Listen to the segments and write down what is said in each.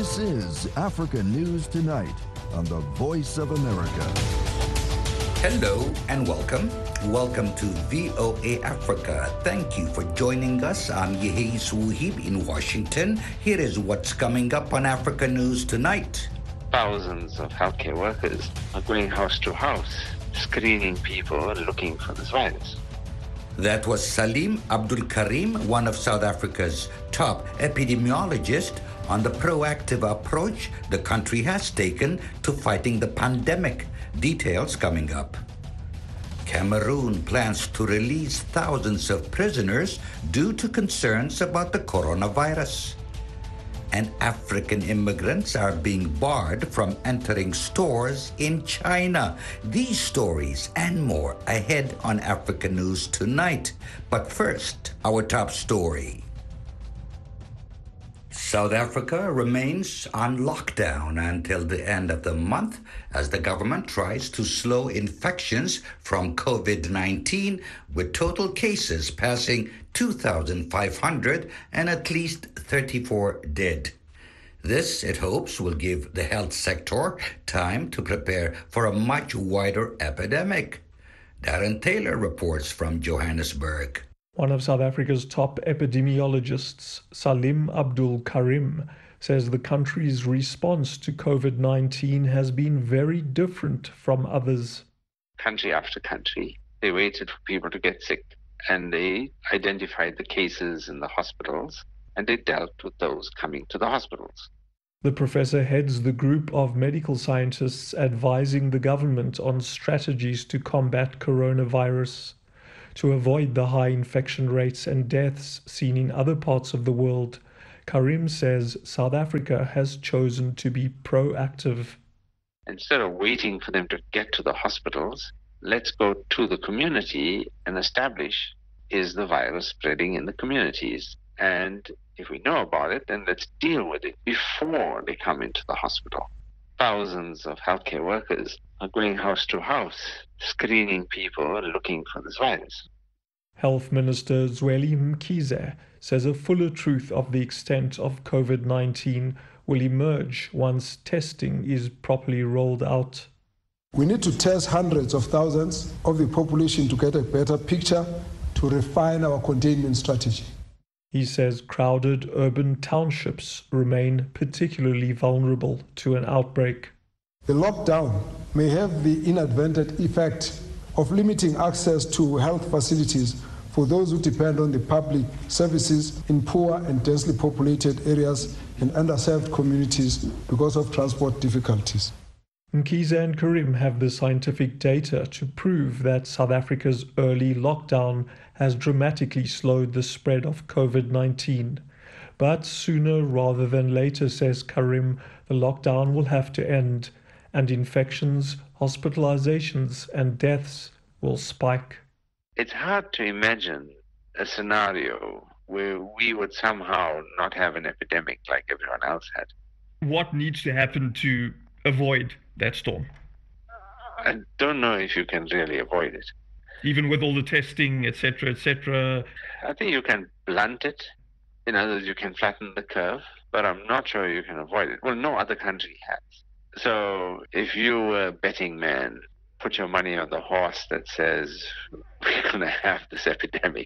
This is Africa News Tonight on the Voice of America. Hello and welcome. Welcome to VOA Africa. Thank you for joining us. I'm Yehi Suhib in Washington. Here is what's coming up on Africa News Tonight. Thousands of healthcare workers are going house to house, screening people and looking for this virus. That was Salim Abdul Karim, one of South Africa's top epidemiologists, on the proactive approach the country has taken to fighting the pandemic. Details coming up. Cameroon plans to release thousands of prisoners due to concerns about the coronavirus. And African immigrants are being barred from entering stores in China. These stories and more ahead on Africa News Tonight. But first, our top story. South Africa remains on lockdown until the end of the month as the government tries to slow infections from COVID-19, with total cases passing 2,500 and at least 34 dead. This, it hopes, will give the health sector time to prepare for a much wider epidemic. Darren Taylor reports from Johannesburg. One of South Africa's top epidemiologists, Salim Abdul Karim, says the country's response to COVID-19 has been very different from others. Country after country, they waited for people to get sick and they identified the cases in the hospitals and they dealt with those coming to the hospitals. The professor heads the group of medical scientists advising the government on strategies to combat coronavirus. To avoid the high infection rates and deaths seen in other parts of the world, Karim says South Africa has chosen to be proactive. Instead of waiting for them to get to the hospitals, let's go to the community and establish, is the virus spreading in the communities? And if we know about it, then let's deal with it before they come into the hospital. Thousands of healthcare workers are going house to house, screening people and looking for this virus. Health Minister Zweli Mkhize says a fuller truth of the extent of COVID-19 will emerge once testing is properly rolled out. We need to test hundreds of thousands of the population to get a better picture to refine our containment strategy. He says crowded urban townships remain particularly vulnerable to an outbreak. The lockdown may have the inadvertent effect of limiting access to health facilities for those who depend on the public services in poor and densely populated areas and underserved communities because of transport difficulties. Mkhize and Karim have the scientific data to prove that South Africa's early lockdown has dramatically slowed the spread of COVID-19. But sooner rather than later, says Karim, the lockdown will have to end, and infections, hospitalizations, and deaths will spike. It's hard to imagine a scenario where we would somehow not have an epidemic like everyone else had. What needs to happen to avoid that storm? I don't know if you can really avoid it. Even with all the testing, etc., etc.? I think you can blunt it. In other words, you can flatten the curve, but I'm not sure you can avoid it. Well, no other country has. So if you were a betting man, put your money on the horse that says we're going to have this epidemic.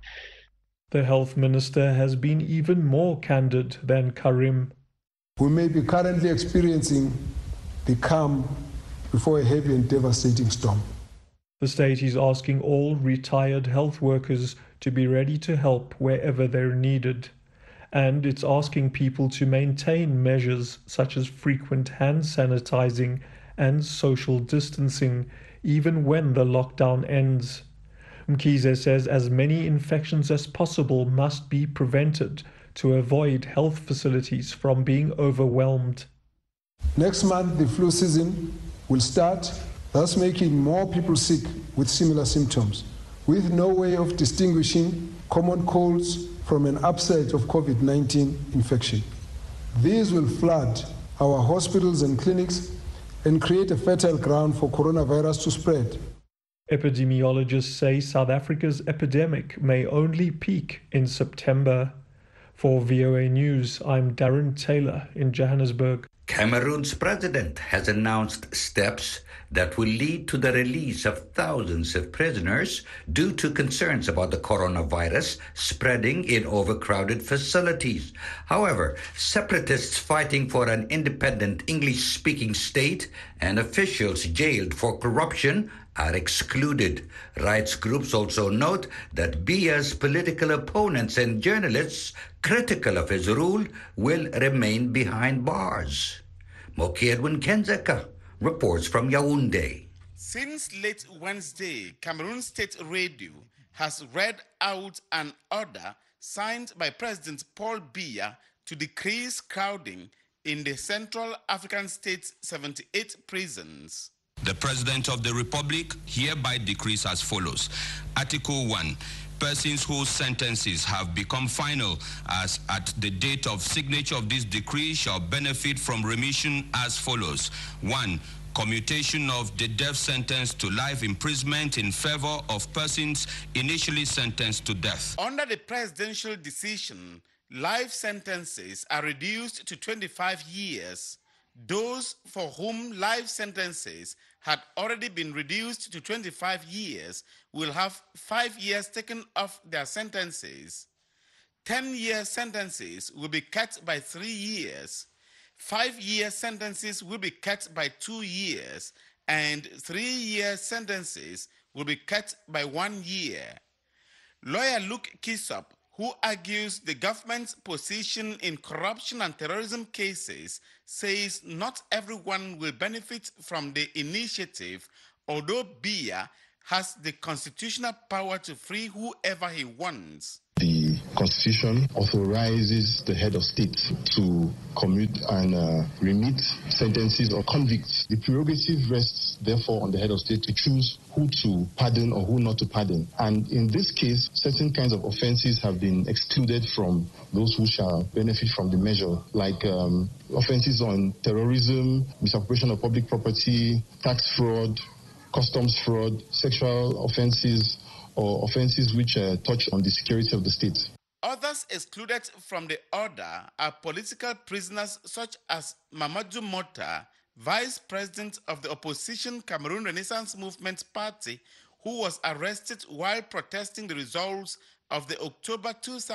The health minister has been even more candid than Karim. We may be currently experiencing the calm before a heavy and devastating storm. The state is asking all retired health workers to be ready to help wherever they're needed. And it's asking people to maintain measures such as frequent hand sanitizing and social distancing, even when the lockdown ends. Mkhize says as many infections as possible must be prevented to avoid health facilities from being overwhelmed. Next month, the flu season will start, thus making more people sick with similar symptoms, with no way of distinguishing common colds from an upsurge of COVID-19 infection. These will flood our hospitals and clinics and create a fertile ground for coronavirus to spread. Epidemiologists say South Africa's epidemic may only peak in September. For VOA News, I'm Darren Taylor in Johannesburg. Cameroon's president has announced steps that will lead to the release of thousands of prisoners due to concerns about the coronavirus spreading in overcrowded facilities. However, separatists fighting for an independent English-speaking state and officials jailed for corruption are excluded. Rights groups also note that Biya's political opponents and journalists critical of his rule will remain behind bars. Moki Edwin Kenzeka reports from Yaoundé. Since late Wednesday, Cameroon State Radio has read out an order signed by President Paul Biya to decrease crowding in the Central African State's 78 prisons. The President of the Republic hereby decrees as follows. Article 1. Persons whose sentences have become final as at the date of signature of this decree shall benefit from remission as follows. 1. Commutation of the death sentence to life imprisonment in favor of persons initially sentenced to death. Under the presidential decision, life sentences are reduced to 25 years. Those for whom life sentences had already been reduced to 25 years will have 5 years taken off their sentences. 10-year sentences will be cut by 3 years. 5-year sentences will be cut by 2 years, and 3-year sentences will be cut by 1 year. Lawyer Luke Kisop, who argues the government's position in corruption and terrorism cases, says not everyone will benefit from the initiative, although Biya has the constitutional power to free whoever he wants. The Constitution authorizes the head of state to commute and remit sentences of convicts. The prerogative rests, therefore, on the head of state to choose who to pardon or who not to pardon. And in this case, certain kinds of offenses have been excluded from those who shall benefit from the measure, like offenses on terrorism, misappropriation of public property, tax fraud, customs fraud, sexual offenses, or offenses which touch on the security of the state. Others excluded from the order are political prisoners such as Mamadou Mota, vice president of the opposition Cameroon Renaissance Movement Party, who was arrested while protesting the results of the October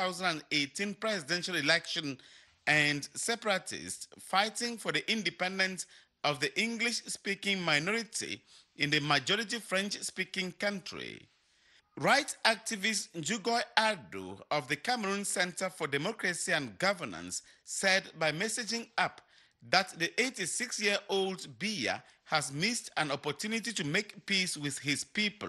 2018 presidential election, and separatists fighting for the independence of the English-speaking minority in the majority French-speaking country. Right activist Njugoi Ardo of the Cameroon Center for Democracy and Governance said by messaging app that the 86-year-old Biya has missed an opportunity to make peace with his people.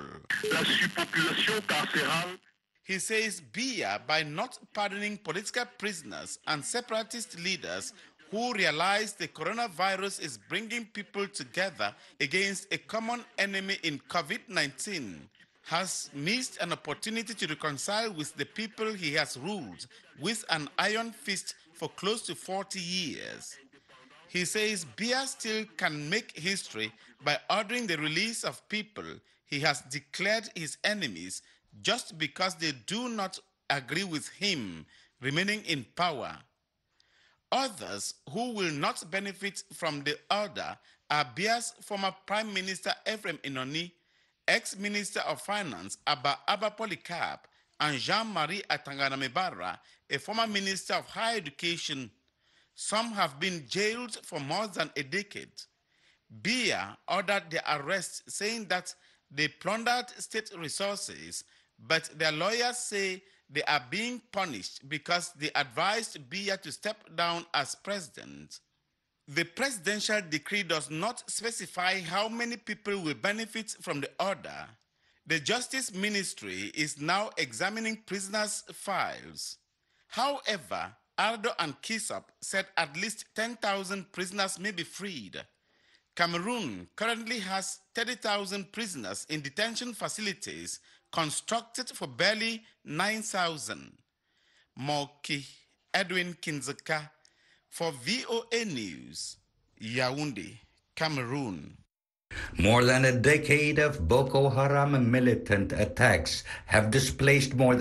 He says Biya, by not pardoning political prisoners and separatist leaders who realize the coronavirus is bringing people together against a common enemy in COVID-19, has missed an opportunity to reconcile with the people he has ruled with an iron fist for close to 40 years. He says Biya still can make history by ordering the release of people he has declared his enemies just because they do not agree with him remaining in power. Others who will not benefit from the order are Biya's former Prime Minister Ephraim Inoni, ex-Minister of Finance Abba Polycarp, and Jean-Marie Atangana-Mebara, a former Minister of Higher Education. Some have been jailed for more than a decade. Biya ordered their arrest, saying that they plundered state resources, but their lawyers say they are being punished because they advised Biya to step down as president. The presidential decree does not specify how many people will benefit from the order. The Justice Ministry is now examining prisoners' files. However, Ardo and Kisop said at least 10,000 prisoners may be freed. Cameroon currently has 30,000 prisoners in detention facilities constructed for barely 9,000. Moki Edwin Kinzeka for VOA News, Yaoundé, Cameroon. More than a decade of Boko Haram militant attacks have displaced more than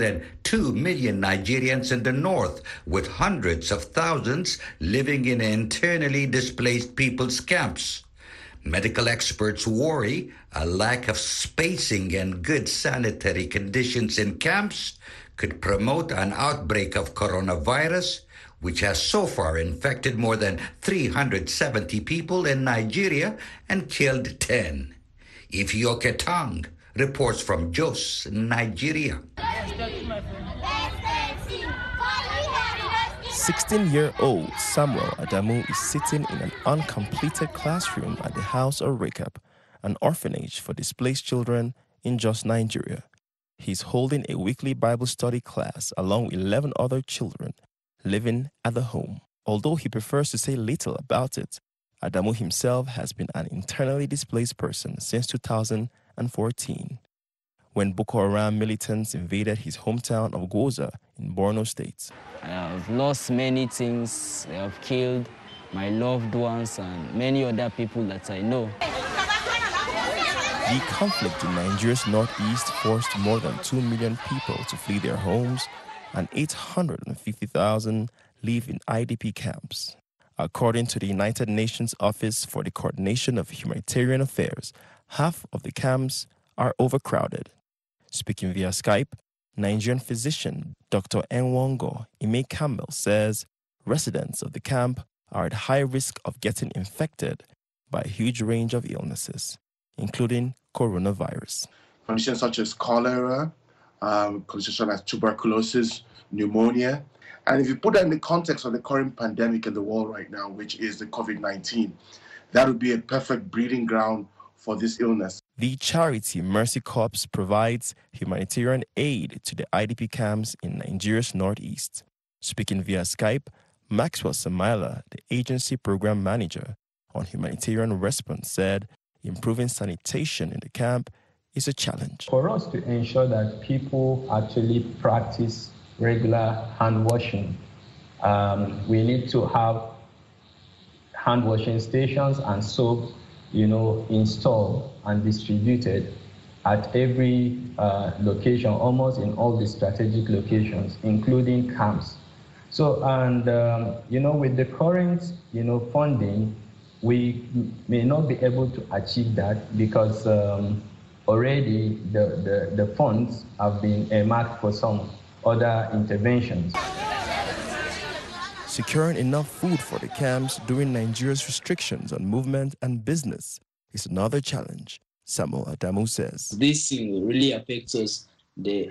2 million Nigerians in the north, with hundreds of thousands living in internally displaced people's camps. Medical experts worry a lack of spacing and good sanitary conditions in camps could promote an outbreak of coronavirus, which has so far infected more than 370 people in Nigeria and killed 10. Ifeoke Tang reports from Jos, Nigeria. 16-year-old Samuel Adamu is sitting in an uncompleted classroom at the House of Rekab, an orphanage for displaced children in Jos, Nigeria. He's holding a weekly Bible study class along with 11 other children living at the home. Although he prefers to say little about it, Adamu himself has been an internally displaced person since 2014, when Boko Haram militants invaded his hometown of Gwoza in Borno State. I've lost many things. They have killed my loved ones and many other people that I know. The conflict in Nigeria's northeast forced more than 2 million people to flee their homes, and 850,000 live in IDP camps. According to the United Nations Office for the Coordination of Humanitarian Affairs, half of the camps are overcrowded. Speaking via Skype, Nigerian physician Dr. Enwongo Ime Campbell says residents of the camp are at high risk of getting infected by a huge range of illnesses, including coronavirus. Conditions such as cholera, conditions such as tuberculosis, pneumonia. And if you put that in the context of the current pandemic in the world right now, which is the COVID-19, that would be a perfect breeding ground for this illness. The charity Mercy Corps provides humanitarian aid to the IDP camps in Nigeria's northeast. Speaking via Skype, Maxwell Samaila, the agency program manager on humanitarian response, said improving sanitation in the camp is a challenge. For us to ensure that people actually practice regular hand washing, we need to have hand washing stations and soap, installed and distributed at every location, almost in all the strategic locations, including camps. So, and with the current, funding, we may not be able to achieve that because already the funds have been earmarked for some other interventions. Securing enough food for the camps during Nigeria's restrictions on movement and business is another challenge, Samuel Adamu says. This thing will really affect us. The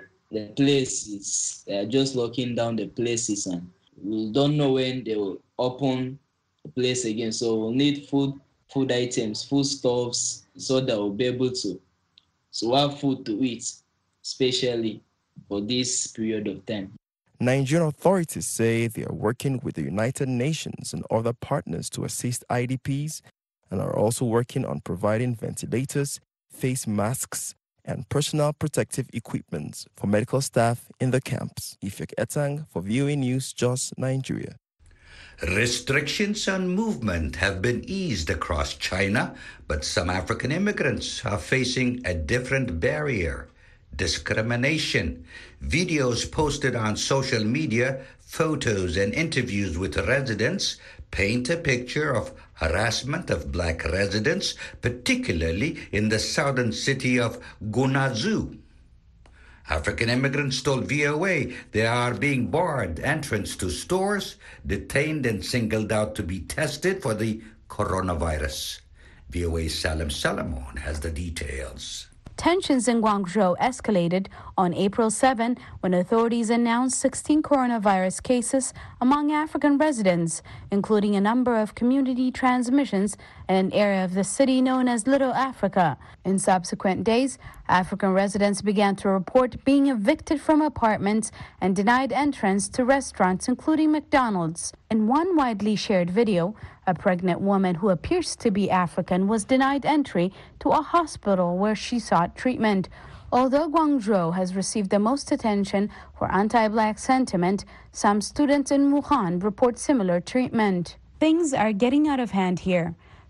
places, they are just locking down the places and we don't know when they will open the place again. So we'll need food items, foodstuffs, so that we'll be able to have food to eat, especially for this period of time. Nigerian authorities say they are working with the United Nations and other partners to assist IDPs and are also working on providing ventilators, face masks, and personal protective equipment for medical staff in the camps. Ifeoke Etang for VOA News, Jos, Nigeria. Restrictions on movement have been eased across China, but some African immigrants are facing a different barrier: discrimination. Videos posted on social media, photos and interviews with residents paint a picture of harassment of black residents, particularly in the southern city of Gunazu. African immigrants told VOA they are being barred entrance to stores, detained and singled out to be tested for the coronavirus. VOA's Salim Salamon has the details. Tensions in Guangzhou escalated on April 7 when authorities announced 16 coronavirus cases among African residents, including a number of community transmissions in an area of the city known as Little Africa. In subsequent days, African residents began to report being evicted from apartments and denied entrance to restaurants, including McDonald's. In one widely shared video, a pregnant woman who appears to be African was denied entry to a hospital where she sought treatment. Although Guangzhou has received the most attention for anti-black sentiment, some students in Wuhan report similar treatment. Things are getting out of hand here.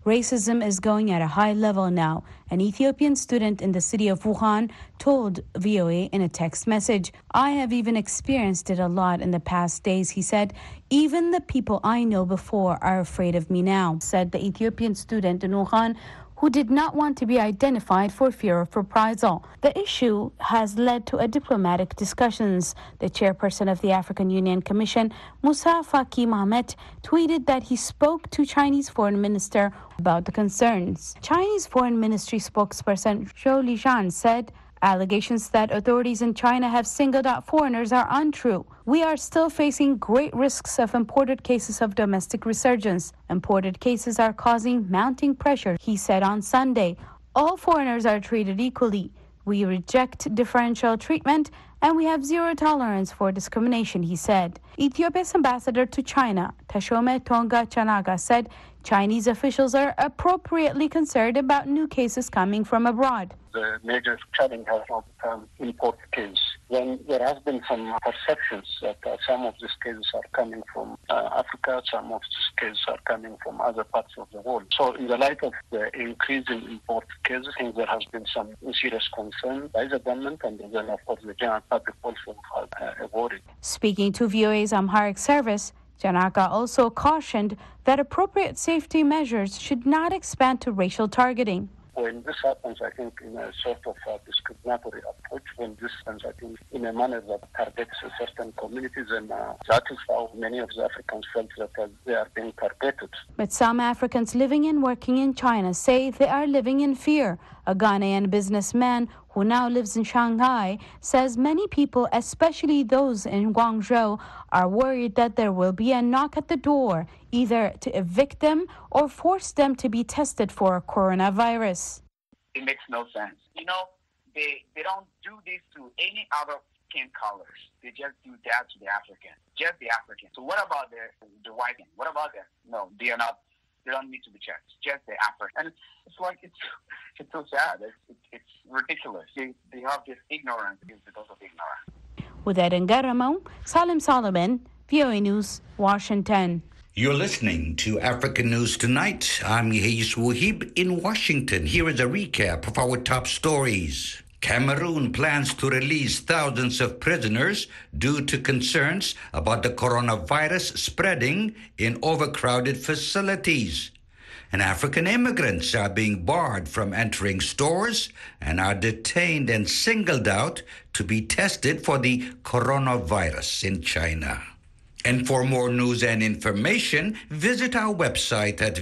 Racism is going at a high level now, an Ethiopian student in the city of Wuhan told VOA in a text message. I have even experienced it a lot in the past days, he said. Even the people I know before are afraid of me now, said the Ethiopian student in Wuhan, who did not want to be identified for fear of reprisal. The issue has led to diplomatic discussions. The chairperson of the African Union Commission, Musa Faki Mohamed, tweeted that he spoke to Chinese Foreign Minister about the concerns. Chinese Foreign Ministry spokesperson Zhou Lijian said, allegations that authorities in China have singled out foreigners are untrue. We are still facing great risks of imported cases of domestic resurgence. Imported cases are causing mounting pressure, he said on Sunday. All foreigners are treated equally. We reject differential treatment and we have zero tolerance for discrimination, he said. Ethiopia's ambassador to China, Tashome Tonga Chanaga, said Chinese officials are appropriately concerned about new cases coming from abroad. The major challenge has not become import case. When there has been some perceptions that some of these cases are coming from Africa, some of these cases are coming from other parts of the world. So in the light of the increase in import cases, I think there has been some serious concern by the government and then of course the general public also worried. Speaking to VOA's Amharic service, Janaka also cautioned that appropriate safety measures should not expand to racial targeting. When this happens, I think in a sort of discriminatory approach, when this happens, I think in a manner that targets certain communities, and that is how many of the Africans felt that they are being targeted. But some Africans living and working in China say they are living in fear. A Ghanaian businessman who now lives in Shanghai says many people, especially those in Guangzhou, are worried that there will be a knock at the door, either to evict them or force them to be tested for coronavirus. It makes no sense. You know, they don't do this to any other skin colors. They just do that to the African, just the African. So what about the white man? What about them? No, they are not. They don't need to be checked. Just the African. And it's like it's so sad. It's ridiculous. They have this ignorance because of ignorance. With Eden Garamo, Salim Solomon, VOA News, Washington. You're listening to African News Tonight. I'm Yehis Wuhib in Washington. Here is a recap of our top stories. Cameroon plans to release thousands of prisoners due to concerns about the coronavirus spreading in overcrowded facilities. And African immigrants are being barred from entering stores and are detained and singled out to be tested for the coronavirus in China. And for more news and information, visit our website at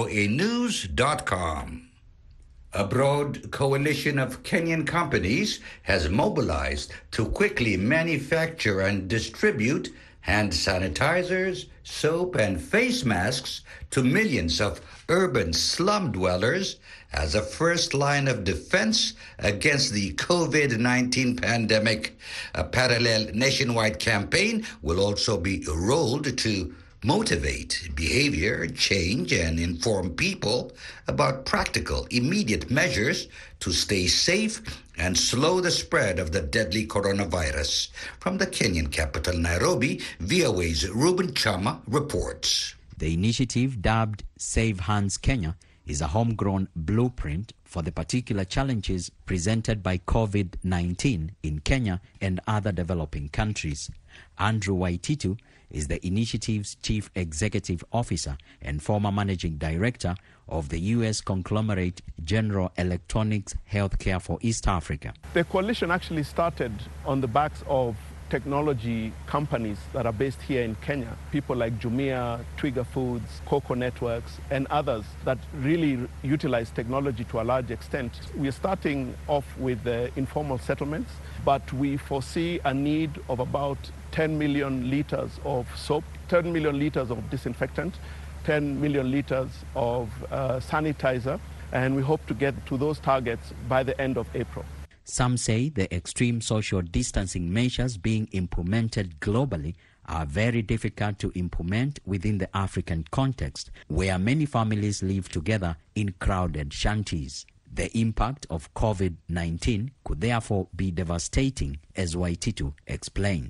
voanews.com. A broad coalition of Kenyan companies has mobilized to quickly manufacture and distribute hand sanitizers, soap, and face masks to millions of urban slum dwellers as a first line of defense against the COVID-19 pandemic. A parallel nationwide campaign will also be rolled to motivate behavior change and inform people about practical, immediate measures to stay safe and slow the spread of the deadly coronavirus. From the Kenyan capital, Nairobi, VOA's Ruben Chama reports. The initiative, dubbed Save Hands Kenya, is a homegrown blueprint for the particular challenges presented by COVID-19 in Kenya and other developing countries. Andrew Waititu is the initiative's chief executive officer and former managing director of the U.S. conglomerate General Electronics Healthcare for East Africa. The coalition actually started on the backs of technology companies that are based here in Kenya, people like Jumia, Twiga Foods, Coco Networks, and others that really utilize technology to a large extent. We're starting off with the informal settlements, but we foresee a need of about 10 million liters of soap, 10 million liters of disinfectant, 10 million liters of sanitizer, and we hope to get to those targets by the end of April. Some say the extreme social distancing measures being implemented globally are very difficult to implement within the African context, where many families live together in crowded shanties. The impact of COVID-19 could therefore be devastating, as Waititu explains.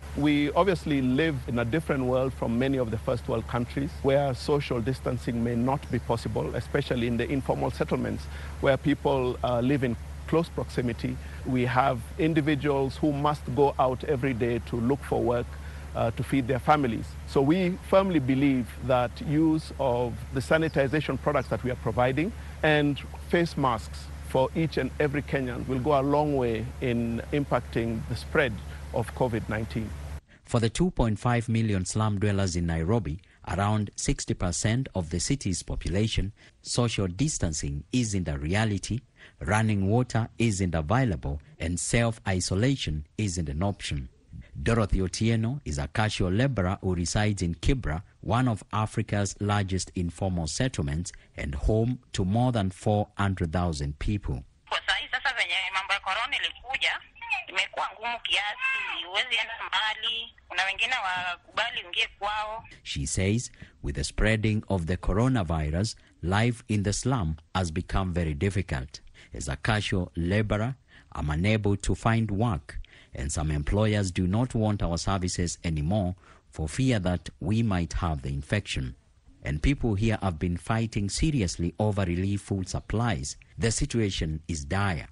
We obviously live in a different world from many of the first world countries where social distancing may not be possible, especially in the informal settlements where people live in close proximity. We have individuals who must go out every day to look for work to feed their families. So we firmly believe that use of the sanitization products that we are providing and face masks for each and every Kenyan will go a long way in impacting the spread of COVID-19. For the 2.5 million slum dwellers in Nairobi, around 60% of the city's population, social distancing isn't a reality, running water isn't available, and self-isolation isn't an option. Dorothy Otieno is a casual laborer who resides in Kibra, one of Africa's largest informal settlements and home to more than 400,000 people. She says with the spreading of the coronavirus, life in the slum has become very difficult. As a casual laborer, I'm unable to find work, and some employers do not want our services anymore for fear that we might have the infection. And people here have been fighting seriously over relief food supplies. The situation is dire.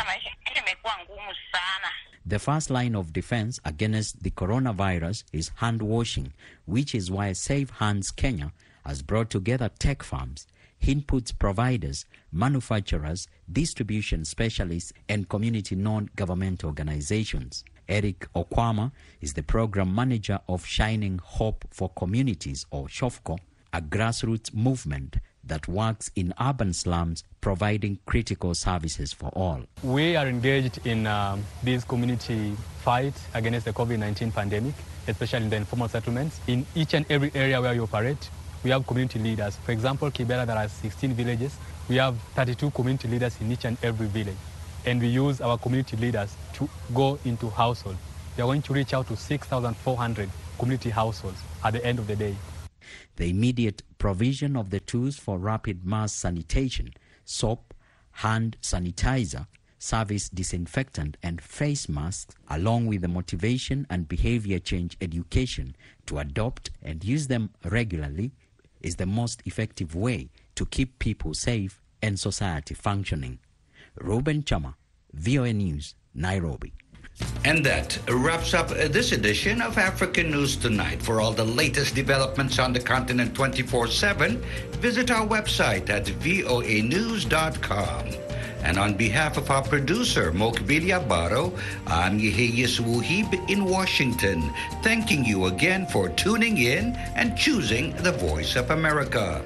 The first line of defense against the coronavirus is hand washing, which is why Save Hands Kenya has brought together tech firms, inputs providers, manufacturers, distribution specialists, and community non-government organizations. Eric Okwama is the program manager of Shining Hope for Communities, or SHOFCO, a grassroots movement that works in urban slums providing critical services for all. We are engaged in this community fight against the COVID-19 pandemic, especially in the informal settlements. In each and every area where we operate, we have community leaders. For example, Kibera, there are 16 villages. We have 32 community leaders in each and every village. And we use our community leaders to go into households. We are going to reach out to 6,400 community households at the end of the day. The immediate provision of the tools for rapid mass sanitation, soap, hand sanitizer, service disinfectant, and face masks, along with the motivation and behavior change education to adopt and use them regularly, is the most effective way to keep people safe and society functioning. Ruben Chama, VOA News, Nairobi. And that wraps up this edition of African News Tonight. For all the latest developments on the continent 24/7, visit our website at voanews.com. And on behalf of our producer, Mokbili Abaro, I'm Yehiyas Wuhib in Washington, thanking you again for tuning in and choosing the Voice of America.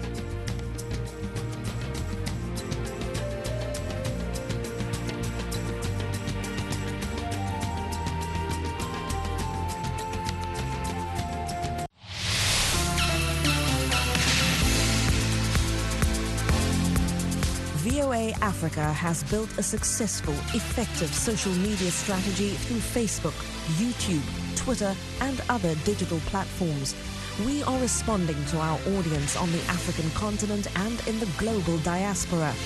VOA Africa has built a successful, effective social media strategy through Facebook, YouTube, Twitter, and other digital platforms. We are responding to our audience on the African continent and in the global diaspora.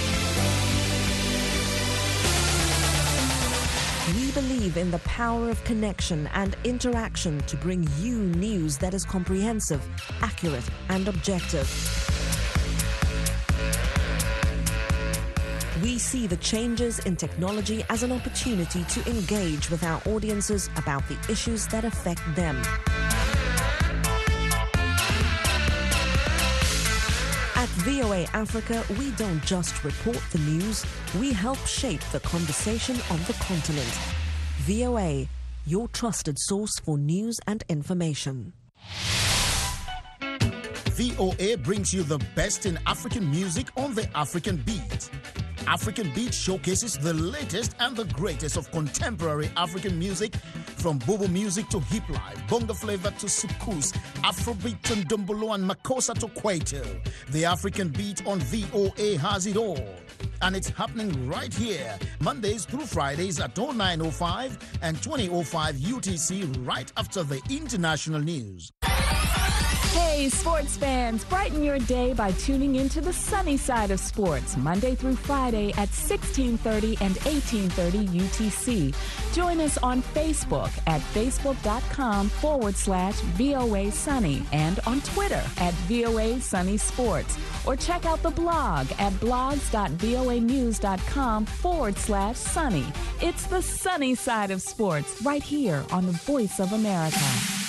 We believe in the power of connection and interaction to bring you news that is comprehensive, accurate, and objective. We see the changes in technology as an opportunity to engage with our audiences about the issues that affect them. At VOA Africa, we don't just report the news, we help shape the conversation on the continent. VOA, your trusted source for news and information. VOA brings you the best in African music on the African Beat. African Beat showcases the latest and the greatest of contemporary African music, from Bobo music to hip life, bongo flavor to soukous, Afrobeat to Ndombolo and Makossa to Kwaito. The African Beat on VOA has it all. And it's happening right here, Mondays through Fridays at 09:05 and 20:05 UTC, right after the international news. Hey, sports fans, brighten your day by tuning into the sunny side of sports, Monday through Friday at 16:30 and 18:30 UTC. Join us on Facebook at facebook.com/VOA Sunny and on Twitter at VOA Sunny Sports. Or check out the blog at blogs.voanews.com/sunny. It's the sunny side of sports right here on the Voice of America.